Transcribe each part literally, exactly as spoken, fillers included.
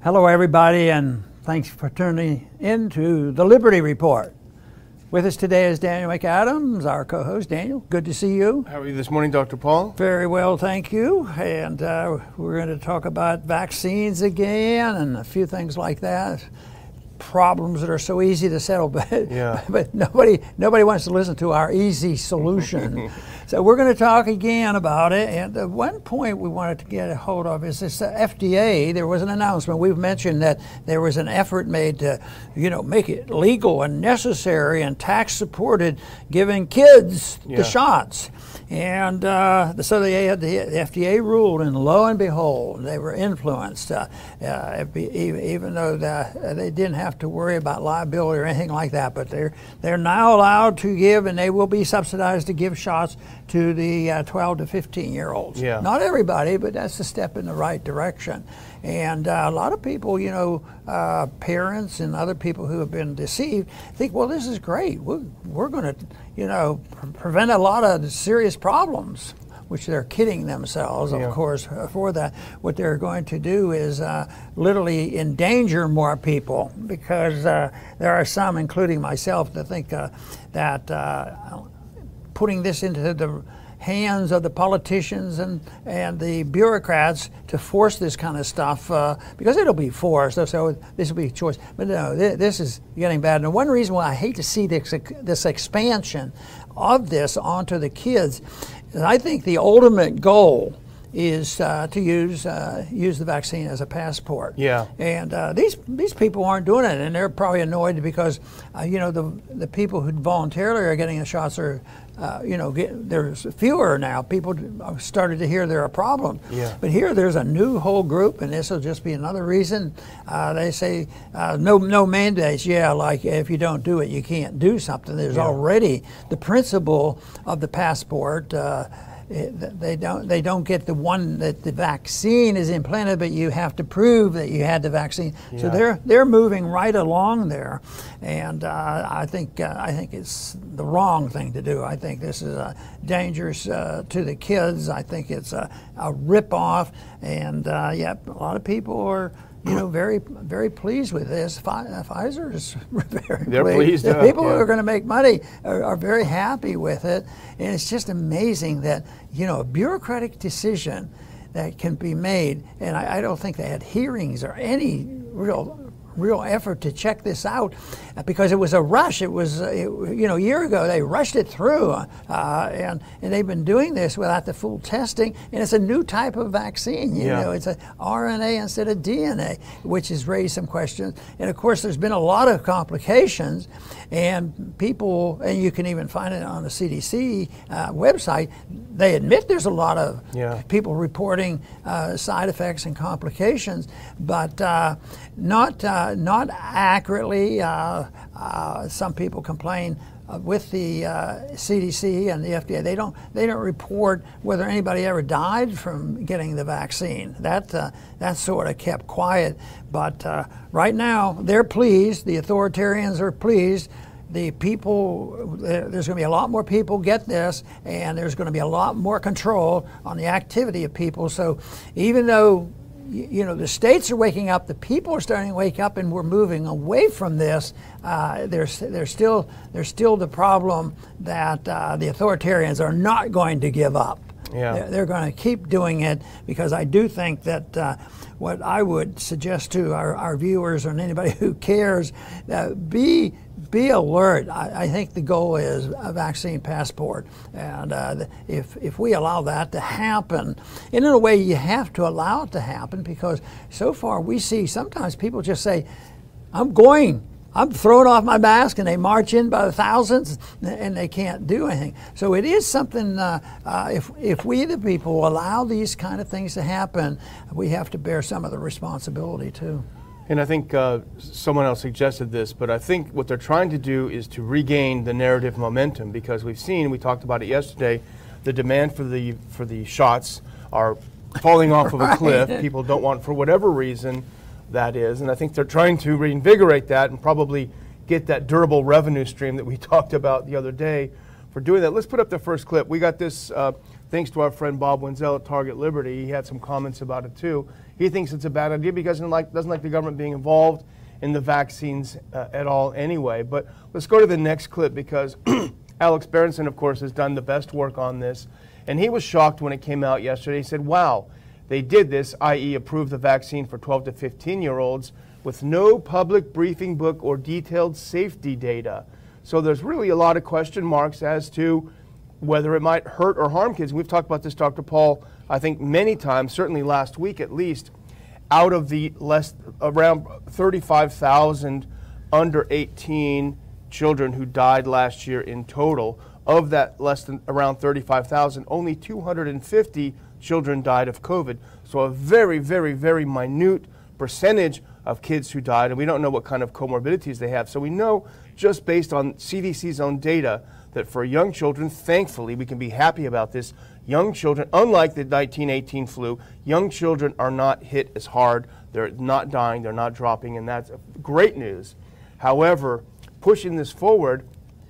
Hello, everybody, and thanks for tuning in to the Liberty Report. With us today is Daniel McAdams, our co-host. Daniel, good to see you. How are you this morning, Doctor Paul? Very well, thank you. And uh, we're going to talk about vaccines again and a few things like that. Problems that are so easy to settle, but, yeah. but nobody nobody wants to listen to our easy solution. So we're going to talk again about it. And uh, one point we wanted to get a hold of is this uh, F D A. There was an announcement. We've mentioned that there was an effort made to, you know, make it legal and necessary and tax supported, giving kids yeah. the shots. And uh, so they had the, the F D A ruled, and lo and behold, they were influenced. Uh, uh, even though the, they didn't have to worry about liability or anything like that, but they're they're now allowed to give, and they will be subsidized to give shots to the uh, twelve to fifteen year olds. Yeah. Not everybody, but that's a step in the right direction. And uh, a lot of people, you know, uh, parents and other people who have been deceived think, well, this is great. We're, we're going to, you know, pre- prevent a lot of serious problems, which they're kidding themselves, of yeah. course, for that. What they're going to do is uh, literally endanger more people, because uh, there are some, including myself, that think uh, that uh, putting this into the hands of the politicians and, and the bureaucrats to force this kind of stuff, uh, because it'll be forced, so this will be a choice. But no, th- this is getting bad. And one reason why I hate to see this, this expansion of this onto the kids is I think the ultimate goal is uh, to use uh, use the vaccine as a passport. Yeah. And uh, these these people aren't doing it, and they're probably annoyed because uh, you know the the people who voluntarily are getting the shots are uh, you know get, there's fewer now. People started to hear there are problems. Yeah. But here there's a new whole group, and this will just be another reason. Uh, they say uh, no no mandates. Yeah, like if you don't do it, you can't do something. There's yeah. already the principle of the passport. Uh, They don't. They don't get the one that the vaccine is implanted, but you have to prove that you had the vaccine. Yeah. So they're they're moving right along there, and uh, I think uh, I think it's the wrong thing to do. I think this is uh, dangerous uh, to the kids. I think it's a, a rip-off, and uh, yeah, a lot of people are, you know, very, very pleased with this. Pfizer is very They're pleased. pleased. The uh, people yeah. who are going to make money are, are very happy with it. And it's just amazing that, you know, a bureaucratic decision that can be made, and I, I don't think they had hearings or any real real effort to check this out, because it was a rush. It was, uh, it, you know, a year ago they rushed it through, uh, and and they've been doing this without the full testing. And it's a new type of vaccine. You yeah. know, it's a R N A instead of D N A, which has raised some questions. And of course, there's been a lot of complications, and people, and you can even find it on the C D C uh, website. They admit there's a lot of yeah. people reporting uh, side effects and complications, but uh, not. Uh, Not accurately. Uh, uh, some people complain uh, with the uh, C D C and the F D A. They don't. They don't report whether anybody ever died from getting the vaccine. That uh, that's sort of kept quiet. But uh, right now, they're pleased. The authoritarians are pleased. The people, there's going to be a lot more people get this, and there's going to be a lot more control on the activity of people. So even though, you know, the states are waking up, the people are starting to wake up, and we're moving away from this. Uh, there's, there's still, there's still the problem that uh, the authoritarians are not going to give up. Yeah. They're, they're going to keep doing it, because I do think that uh, what I would suggest to our, our viewers and anybody who cares, uh, be be alert. I, I think the goal is a vaccine passport, and uh, if if we allow that to happen, and in a way you have to allow it to happen, because so far we see sometimes people just say, "I'm going." I'm throwing off my mask, and they march in by the thousands, and they can't do anything. So it is something, uh, uh, if if we the people allow these kind of things to happen, we have to bear some of the responsibility too. And I think uh, someone else suggested this, but I think what they're trying to do is to regain the narrative momentum, because we've seen, we talked about it yesterday, the demand for the for the shots are falling off right. of a cliff. People don't want, for whatever reason that is, and I think they're trying to reinvigorate that and probably get that durable revenue stream that we talked about the other day for doing that. Let's put up the first clip. We got this uh, thanks to our friend Bob Wenzel at Target Liberty. He had some comments about it too. He thinks it's a bad idea because he doesn't like, doesn't like the government being involved in the vaccines uh, at all anyway. But let's go to the next clip because Alex Berenson, of course, has done the best work on this. And he was shocked when it came out yesterday. He said, wow, they did this, that is approved the vaccine for twelve to fifteen-year-olds with no public briefing book or detailed safety data. So there's really a lot of question marks as to whether it might hurt or harm kids. And we've talked about this, Doctor Paul, I think many times, certainly last week at least. Out of the less around thirty-five thousand under eighteen children who died last year in total, of that less than around thirty-five thousand, only two hundred fifty children died of COVID. So a very, very, very minute percentage of kids who died, and we don't know what kind of comorbidities they have. So we know just based on C D C's own data that for young children, thankfully, we can be happy about this. Young children, unlike the nineteen eighteen flu, young children are not hit as hard. They're not dying, they're not dropping, and that's great news. However, pushing this forward,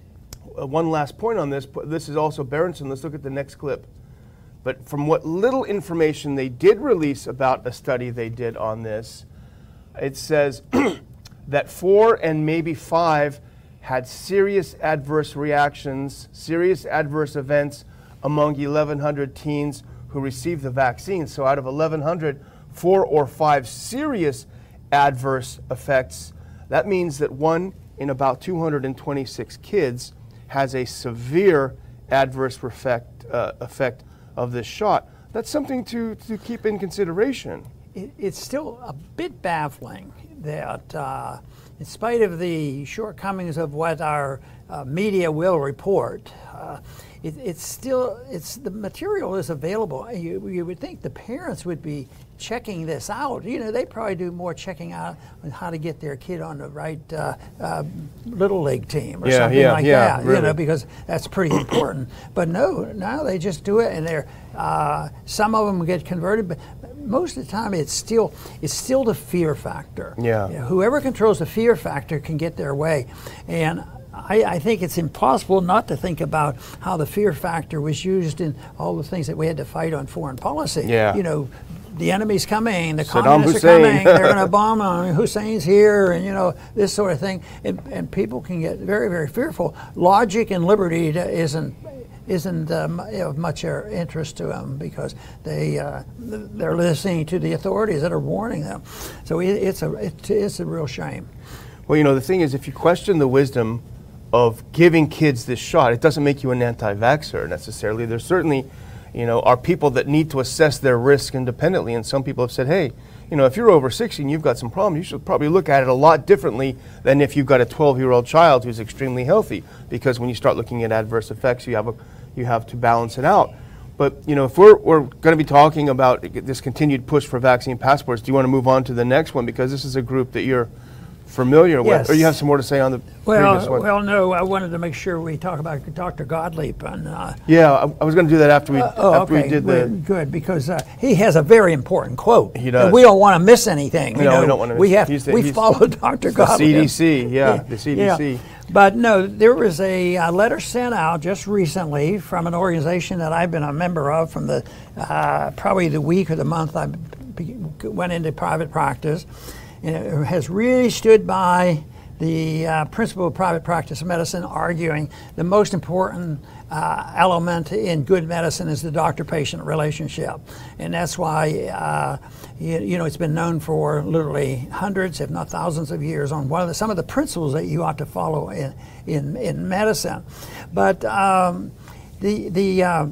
uh, one last point on this, this is also Berenson. Let's look at the next clip. But from what little information they did release about a study they did on this, it says that four and maybe five had serious adverse reactions, serious adverse events among eleven hundred teens who received the vaccine. So out of eleven hundred, four or five serious adverse effects. That means that one in about two hundred twenty-six kids has a severe adverse effect, uh, effect of this shot. That's something to, to keep in consideration. It, it's still a bit baffling that uh, in spite of the shortcomings of what our uh, media will report, uh, it, it's still, it's, the material is available. You, you would think the parents would be checking this out. You know, they probably do more checking out on how to get their kid on the right uh, uh, little league team or yeah, something yeah, like yeah, that, really. you know, because that's pretty important. But no, now they just do it, and they're, uh, some of them get converted, but most of the time it's still, it's still the fear factor. Yeah. You know, whoever controls the fear factor can get their way. And I, I think it's impossible not to think about how the fear factor was used in all the things that we had to fight on foreign policy. Yeah. You know, the enemy's coming, the Saddam communists Hussein. are coming, they're going to bomb on Hussein's here, and you know, this sort of thing. And, and people can get very, very fearful. Logic and liberty isn't isn't um, of much interest to them because they uh, they're listening to the authorities that are warning them. So it, it's a it, it's a real shame. Well, you know, the thing is, if you question the wisdom of giving kids this shot, it doesn't make you an anti-vaxxer necessarily. There's certainly, you know, are people that need to assess their risk independently, and some people have said, hey, you know, if you're over sixty and you've got some problems, you should probably look at it a lot differently than if you've got a twelve-year-old child who's extremely healthy, because when you start looking at adverse effects, you have a, you have to balance it out. But, you know, if we're, we're going to be talking about this continued push for vaccine passports, do you want to move on to the next one? Because this is a group that you're familiar Yes. with, or you have some more to say on the Well, previous one? well, no, I wanted to make sure we talk about Doctor Gottlieb. And, uh, yeah, I, I was going to do that after we, uh, oh, after okay, we did good, the... good, because uh, he has a very important quote. He does. And we don't want to miss anything. You No, know, we don't want to we miss- have, he's the- we he's follow Doctor the Gottlieb. C D C, yeah, the C D C. Yeah. But no, there was a, a letter sent out just recently from an organization that I've been a member of from the uh, probably the week or the month I be, went into private practice, and it has really stood by the uh, principle of private practice medicine, arguing the most important uh, element in good medicine is the doctor-patient relationship. And that's why, uh, you, you know, it's been known for literally hundreds, if not thousands of years on one of the, some of the principles that you ought to follow in, in, in medicine. But um, the, the, uh,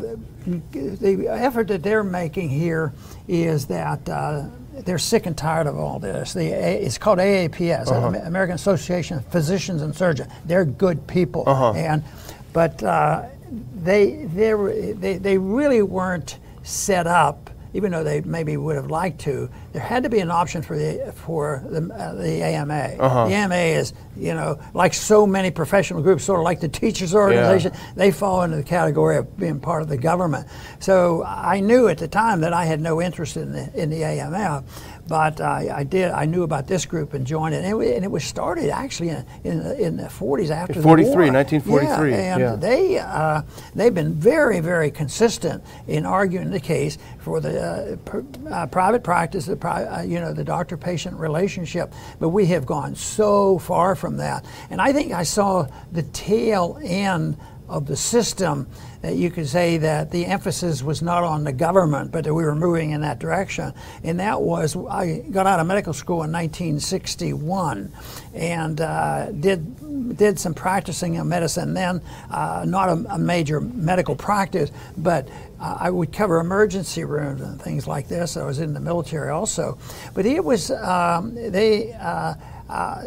the effort that they're making here is that uh, they're sick and tired of all this. The, it's called A A P S, uh-huh. American Association of Physicians and Surgeons. They're good people, uh-huh. and but uh, they they they they really weren't set up. Even though they maybe would have liked to, there had to be an option for the for the, uh, the A M A. Uh-huh. The A M A is, you know, like so many professional groups, sort of like the teachers' organization. Yeah. They fall into the category of being part of the government. So I knew at the time that I had no interest in the in the A M A, but I, I did. I knew about this group and joined it, and it, wa- and it was started actually in in the, in the forties after the war. forty-three, nineteen forty-three. Yeah, and yeah. they uh, they've been very very consistent in arguing the case for the uh, pr- uh, private practice, the pri- uh, you know the doctor-patient relationship. But we have gone so far from that, and I think I saw the tail end of the system that you could say that the emphasis was not on the government, but that we were moving in that direction. And that was, I got out of medical school in nineteen sixty-one and uh, did did some practicing of medicine then, uh, not a, a major medical practice, but uh, I would cover emergency rooms and things like this. I was in the military also. But it was, um, they, uh, uh,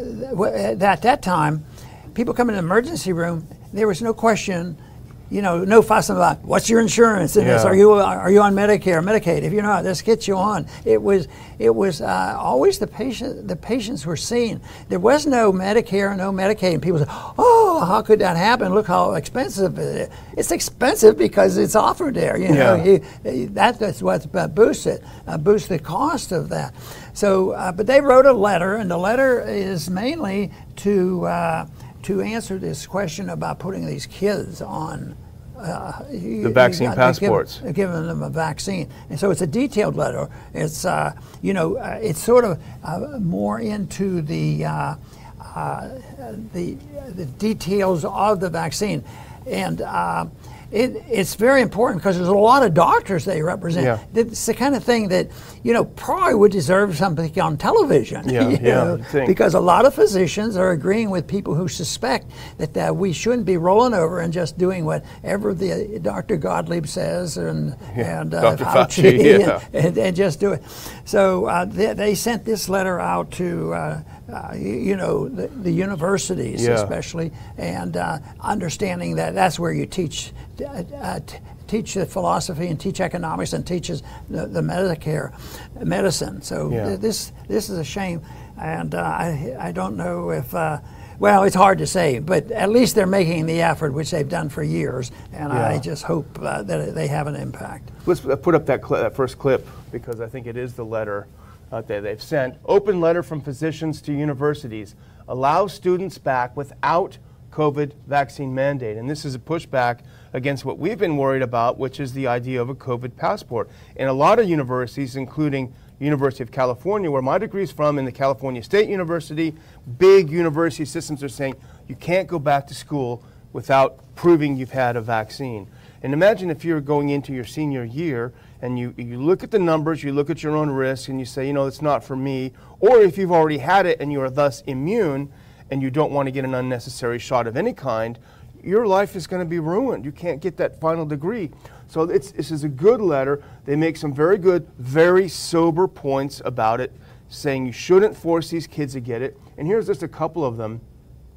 at that time, people come in the emergency room, there was no question, you know, no fussing about what's your insurance in this. Yeah. Are you are you on Medicare, Medicaid? If you're not, this gets you on. It was it was uh, always the patient. The patients were seen. There was no Medicare, no Medicaid, and people said, "Oh, how could that happen? Look how expensive it is." It's expensive because it's offered there. You know, Yeah. you, that, that's what boosts it, uh, boosts the cost of that. So, uh, but they wrote a letter, and the letter is mainly to. Uh, to answer this question about putting these kids on uh, The vaccine passports. give, giving them a vaccine. And so it's a detailed letter. It's, uh, you know, uh, it's sort of uh, more into the, uh, uh, the, the details of the vaccine. And uh, it, it's very important because there's a lot of doctors they represent. Yeah. It's the kind of thing that, you know, probably would deserve something on television. Yeah, you yeah, know, you'd think. because a lot of physicians are agreeing with people who suspect that uh, we shouldn't be rolling over and just doing whatever the Doctor Gottlieb says and Yeah, and uh, Doctor Fauci, yeah. and, and, and just do it. So uh, they, they sent this letter out to uh, uh, you, you know the, the universities Yeah. especially, and uh, understanding that that's where you teach. Uh, uh, t- teach the philosophy and teach economics and teaches the, the Medicare medicine. So Yeah. th- this this is a shame, and uh, I I don't know if uh, well it's hard to say, but at least they're making the effort, which they've done for years, and Yeah. I just hope uh, that they have an impact. Let's put up that, cli- that first clip because I think it is the letter uh, that they've sent. Open letter from physicians to universities. Allow students back without COVID vaccine mandate. And this is a pushback against what we've been worried about, which is the idea of a COVID passport. And a lot of universities, including University of California, where my degree is from, and the California State University, big university systems are saying you can't go back to school without proving you've had a vaccine. And imagine if you're going into your senior year and you, you look at the numbers, you look at your own risk, and you say, you know, it's not for me. Or if you've already had it and you are thus immune and you don't want to get an unnecessary shot of any kind, your life is going to be ruined. You can't get that final degree. So it's, this is a good letter. They make some very good, very sober points about it, saying you shouldn't force these kids to get it. And here's just a couple of them.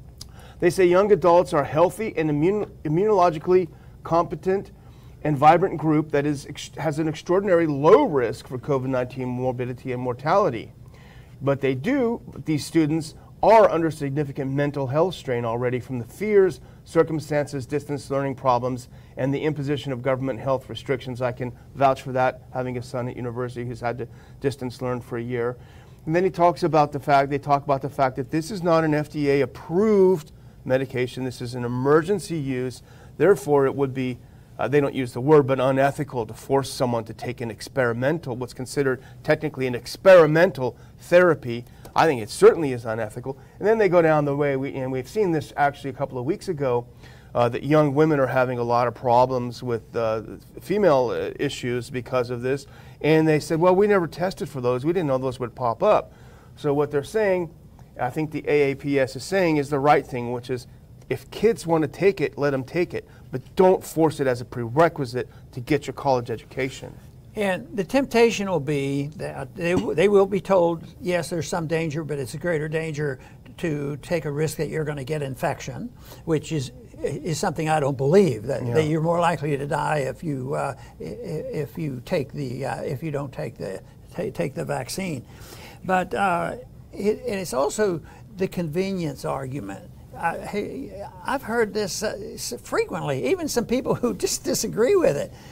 They say young adults are healthy and immune, immunologically competent and vibrant group that is ex- has an extraordinary low risk for COVID nineteen morbidity and mortality. But they do, these students are under significant mental health strain already from the fears, circumstances, distance learning problems, and the imposition of government health restrictions. I can vouch for that, having a son at university who's had to distance learn for a year. And then he talks about the fact, they talk about the fact that this is not an F D A approved medication. This is an emergency use. Therefore, it would be, uh, they don't use the word, but unethical to force someone to take an experimental, what's considered technically an experimental therapy. I think it certainly is unethical. And then they go down the way, we, and we've seen this actually a couple of weeks ago, uh, that young women are having a lot of problems with uh, female uh, issues because of this. And they said, well, we never tested for those. We didn't know those would pop up. So what they're saying, I think the A A P S is saying, is the right thing, which is if kids want to take it, let them take it. But don't force it as a prerequisite to get your college education. And the temptation will be that they, they will be told, yes, there's some danger, but it's a greater danger to take a risk that you're going to get infection, which is is something I don't believe, that, Yeah. that you're more likely to die if you uh, if you take the uh, if you don't take the take, take the vaccine. But uh, it, and it's also the convenience argument. Uh, hey, I've heard this uh, frequently, even some people who just disagree with it.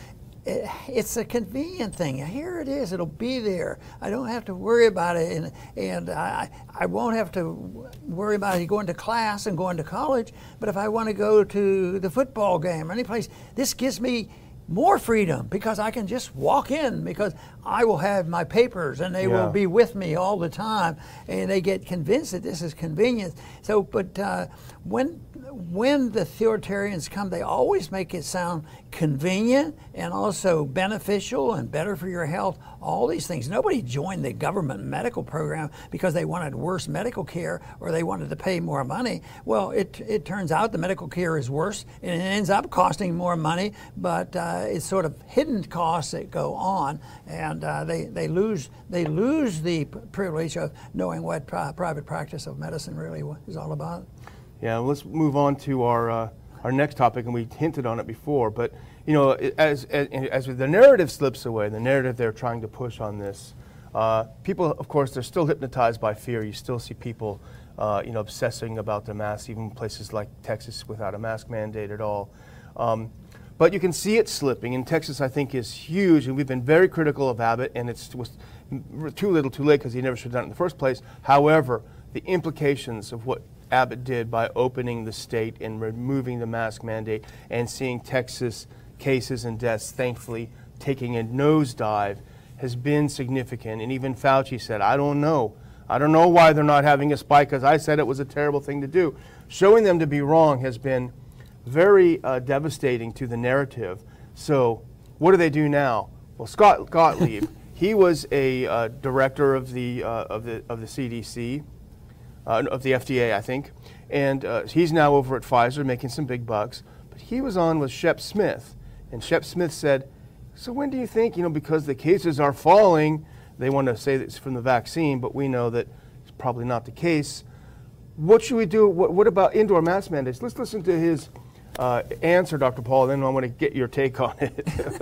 it, it's a convenient thing. Here it is. It'll be there. I don't have to worry about it, and and I I won't have to worry about it going to class and going to college. But if I want to go to the football game or any place, this gives me more freedom because I can just walk in because I will have my papers and they Yeah. will be with me all the time, and they get convinced that this is convenience. So, but uh, when when the authoritarians come, they always make it sound convenient and also beneficial and better for your health, all these things. Nobody joined the government medical program because they wanted worse medical care or they wanted to pay more money. Well, it, it turns out the medical care is worse and it ends up costing more money, but uh, it's sort of hidden costs that go on, and uh, they, they, lose, they lose the privilege of knowing what pri- private practice of medicine really is all about. Yeah, let's move on to our uh, our next topic, and we hinted on it before. But you know, as as, as the narrative slips away, the narrative they're trying to push on this, uh, people, of course, they're still hypnotized by fear. You still see people, uh, you know, obsessing about the mask, even places like Texas without a mask mandate at all. Um, but you can see it slipping. And Texas, I think, is huge, and we've been very critical of Abbott, and it's was too little, too late because he never should have done it in the first place. However, the implications of what Abbott did by opening the state and removing the mask mandate and seeing Texas cases and deaths, thankfully, taking a nosedive has been significant. And even Fauci said, I don't know. I don't know why they're not having a spike because I said it was a terrible thing to do. Showing them to be wrong has been very uh, devastating to the narrative. So what do they do now? Well, Scott Gottlieb, he was a uh, director of the, uh, of the, of the C D C. Uh, of the F D A, I think, and uh, he's now over at Pfizer making some big bucks. But he was on with Shep Smith, and Shep Smith said, so when do you think, you know, because the cases are falling, they want to say that it's from the vaccine, but we know that it's probably not the case. What should we do? What, what about indoor mask mandates? Let's listen to his uh, answer, Doctor Paul, then I want to get your take on it.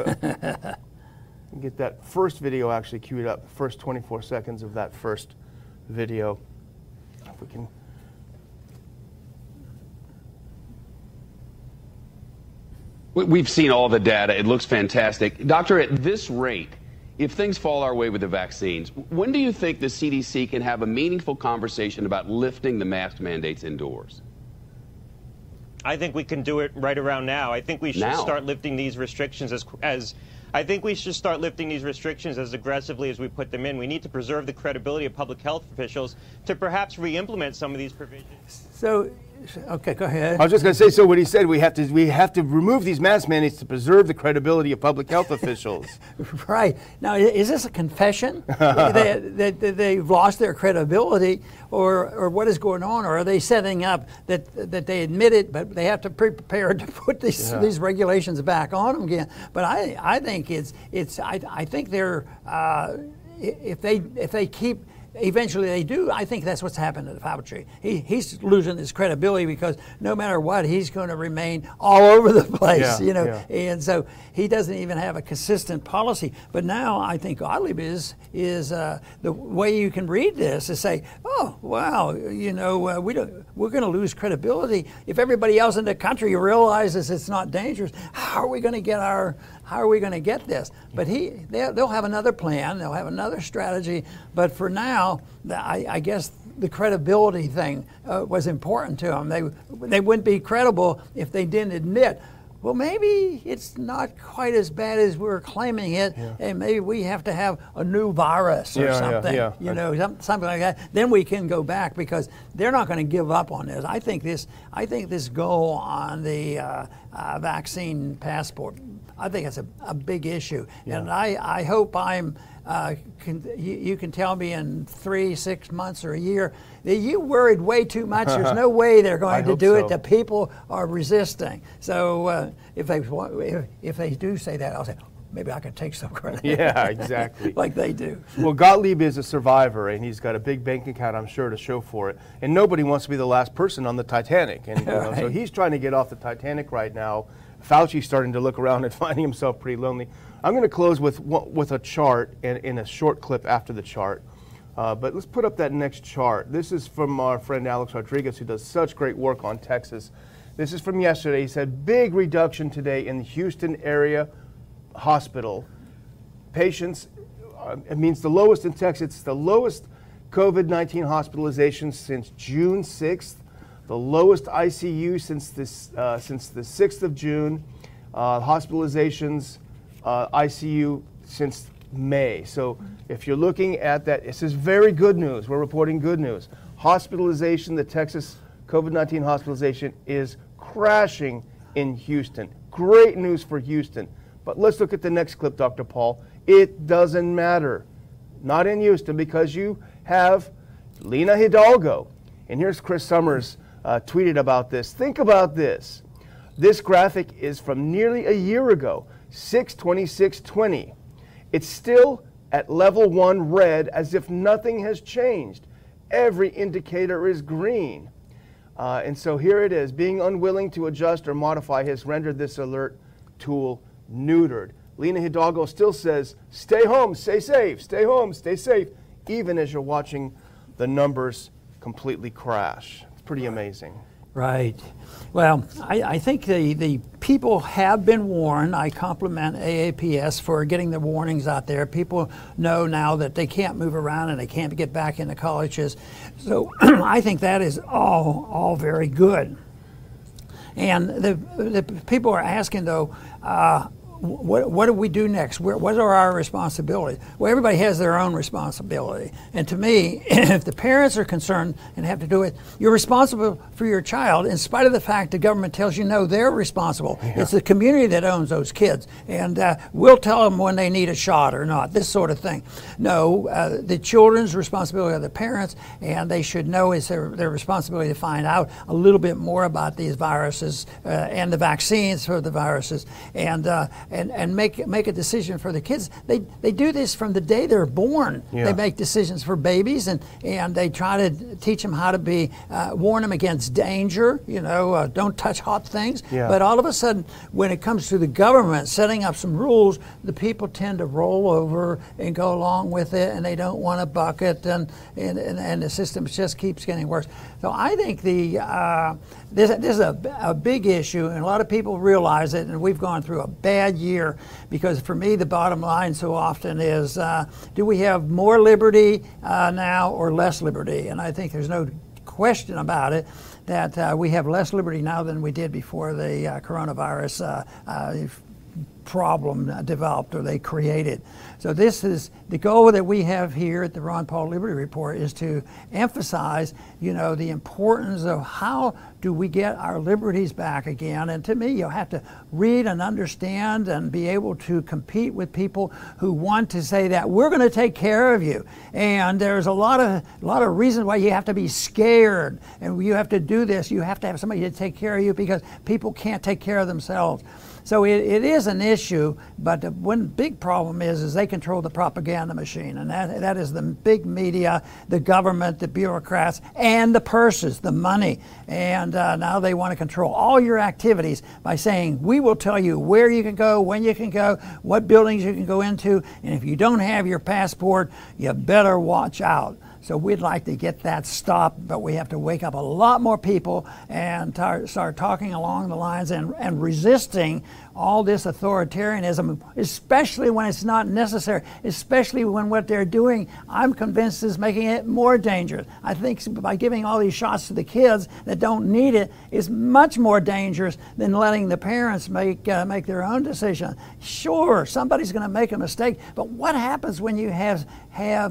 Get that first video actually queued up, the first twenty-four seconds of that first video. If we can. We've seen all the data. It looks fantastic. Doctor, at this rate, if things fall our way with the vaccines, when do you think the C D C can have a meaningful conversation about lifting the mask mandates indoors? I think we can do it right around now. I think we should Now. start lifting these restrictions as as I think we should start lifting these restrictions as aggressively as we put them in. We need to preserve the credibility of public health officials to perhaps re-implement some of these provisions. So, okay, go ahead. I was just going to say, so what he said, we have to we have to remove these mask mandates to preserve the credibility of public health officials. Right. Now, i- is this a confession that they, that that they've lost their credibility, or or what is going on? Or are they setting up that that they admit it, but they have to be prepared to put these Yeah. these regulations back on them again? But I I think it's it's I I think they're uh, i- if they if they keep. Eventually they do. I think that's what's happened to Fauci. He, he's losing his credibility because no matter what, he's going to remain all over the place, Yeah, you know. yeah. And so he doesn't even have a consistent policy. But now I think Gottlieb is, is uh, the way you can read this is say, oh, wow, you know, uh, we don't, we're going to lose credibility. If everybody else in the country realizes it's not dangerous, how are we going to get our, how are we going to get this? But he, they'll, they'll have another plan. They'll have another strategy. But for now, the- I, I guess the credibility thing uh, was important to them. They, they wouldn't be credible if they didn't admit, well, maybe it's not quite as bad as we're claiming it, Yeah. and maybe we have to have a new virus or Yeah, yeah, something, yeah. you know, some, something like that. Then we can go back because they're not going to give up on this. I think this, I think this goal on the uh, uh, vaccine passport, I think it's a, a big issue, Yeah. and I, I hope I'm. Uh, can, you, you can tell me in three, six months or a year that you worried way too much. There's no way they're I going to hope do so. it. The people are resisting. So uh, if they wa- if, if they do say that, I'll say maybe I can take some credit. Yeah, exactly. Like they do. Well, Gottlieb is a survivor, and he's got a big bank account, I'm sure, to show for it. And nobody wants to be the last person on the Titanic. And you know, so Right. he's trying to get off the Titanic right now. Fauci's starting to look around and finding himself pretty lonely. I'm going to close with one- with a chart and in a short clip after the chart. Uh, but let's put up that next chart. This is from our friend Alex Rodriguez, who does such great work on Texas. This is from yesterday. He said, big reduction today in the Houston area hospital, patients, uh, it means the lowest in Texas, it's the lowest COVID nineteen hospitalizations since June sixth, the lowest I C U since, this, uh, since the sixth of June, uh, hospitalizations, uh, I C U since May. So if you're looking at that, this is very good news. We're reporting good news. Hospitalization, the Texas COVID nineteen hospitalization is crashing in Houston. Great news for Houston. But let's look at the next clip, Doctor Paul. It doesn't matter. Not in Houston, because you have Lina Hidalgo. And here's Chris Summers uh, tweeted about this. Think about this. This graphic is from nearly a year ago, six twenty-six twenty. It's still at level one red, as if nothing has changed. Every indicator is green. Uh, and so here it is. Being unwilling to adjust or modify has rendered this alert tool neutered. Lina Hidalgo still says, stay home, stay safe, stay home, stay safe, even as you're watching the numbers completely crash. It's pretty amazing. Right. Well, I, I think the, the people have been warned. I compliment A A P S for getting the warnings out there. People know now that they can't move around and they can't get back into colleges. So I think that is all, all very good. And the, the people are asking, though, uh, What, what do we do next? Where, what are our responsibilities? Well, everybody has their own responsibility. And to me, if the parents are concerned and have to do it, you're responsible for your child in spite of the fact the government tells you, no, they're responsible. Yeah. It's the community that owns those kids. And uh, we'll tell them when they need a shot or not, this sort of thing. No, uh, the children's responsibility are the parents, and they should know it's their, their responsibility to find out a little bit more about these viruses uh, and the vaccines for the viruses. And uh, And, and make make a decision for the kids. They they do this from the day they're born. Yeah. They make decisions for babies, and, and they try to teach them how to be, uh, warn them against danger, you know, uh, don't touch hot things. Yeah. But all of a sudden, when it comes to the government setting up some rules, the people tend to roll over and go along with it, and they don't want to bucket, and, and, and, and the system just keeps getting worse. So I think the uh, this, this is a, a big issue, and a lot of people realize it, and we've gone through a bad year, because for me the bottom line so often is, uh, do we have more liberty uh, now or less liberty? And I think there's no question about it that uh, we have less liberty now than we did before the uh, coronavirus uh, uh, problem developed or they created. So this is the goal that we have here at the Ron Paul Liberty Report, is to emphasize, you know, the importance of how do we get our liberties back again. And to me, you'll have to read and understand and be able to compete with people who want to say that we're going to take care of you. And there's a lot of a lot of reasons why you have to be scared, and you have to do this. You have to have somebody to take care of you because people can't take care of themselves. So it, it is an issue, but the one big problem is is they control the propaganda machine, and that that is the big media, the government, the bureaucrats, and the purses, the money. And uh, now they want to control all your activities by saying, we will tell you where you can go, when you can go, what buildings you can go into, and if you don't have your passport, you better watch out. So we'd like to get that stopped, but we have to wake up a lot more people and tar- start talking along the lines and, and resisting all this authoritarianism, especially when it's not necessary, especially when what they're doing, I'm convinced, is making it more dangerous. I think by giving all these shots to the kids that don't need it is much more dangerous than letting the parents make uh, make their own decision. Sure, somebody's going to make a mistake, but what happens when you have have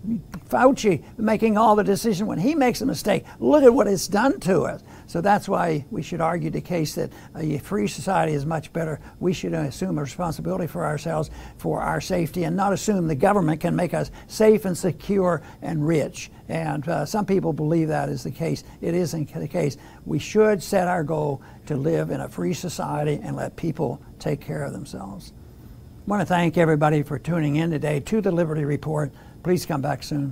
Fauci making all the decision when he makes a mistake? Look at what it's done to us. So that's why we should argue the case that a free society is much better. We should assume a responsibility for ourselves, for our safety, and not assume the government can make us safe and secure and rich. And uh, some people believe that is the case. It isn't the case. We should set our goal to live in a free society and let people take care of themselves. I want to thank everybody for tuning in today to the Liberty Report. Please come back soon.